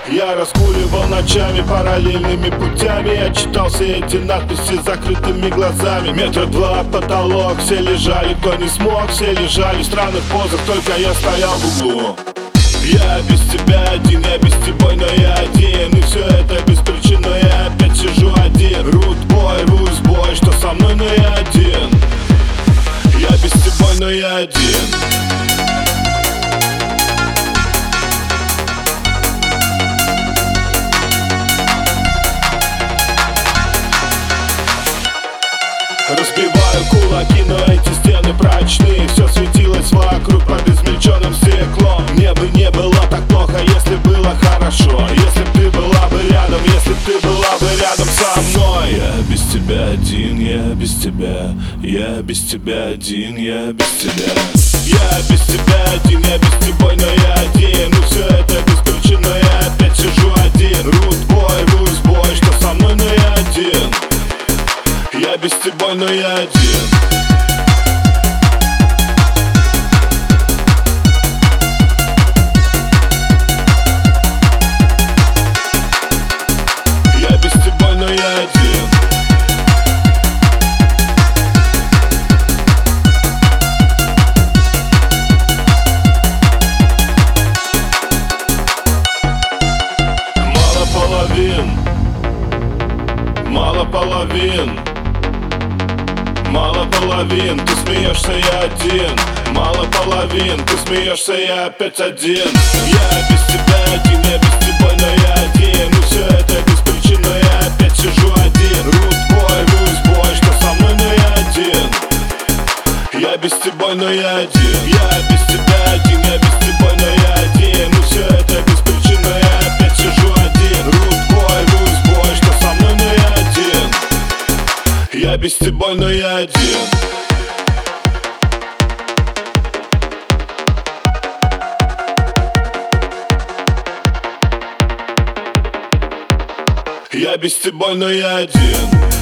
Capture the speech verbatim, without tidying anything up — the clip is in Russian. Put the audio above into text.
Я разгуливал ночами параллельными путями. Я читал все эти надписи закрытыми глазами. Метра два потолок, все лежали, кто не смог. Все лежали в странных позах, только я стоял в углу. Я без тебя один, я без тебя, но я один. И все это без причины, я опять сижу один. Рудбой, русбой, что со мной, но я один. Я без тебя, но я один. Разбиваю кулаки, но эти стены прочные. Все светилось вокруг под измельченным стеклом. Мне бы не было так плохо, если было хорошо. Если б ты была бы рядом, если б ты была бы рядом со мной. Я без тебя один, я без тебя. Я без тебя один, я без тебя. Я без тебя один, я без тебя, но я один. И все это без причины, я опять сижу один. Рудбой, русбой, что со мной, но я один. Я без тебя, но я один. Я без тебя, но я один. Мало половин, мало половин. Мало половин, ты смеешься, я один. Мало половин, ты смеешься, я опять один. Я без тебя один, я без тебя, но я один. И все это без причины, я опять сижу один. Рудбой, русбой, что со мной, но я один. Я без тебя, но я один. Я без тебя один, я без тебя, но я один. И все это без причины, я опять сижу один. Рудбой, русбой, что со мной, но я один. Я без тебя, но я один. Я без тебя, но я один.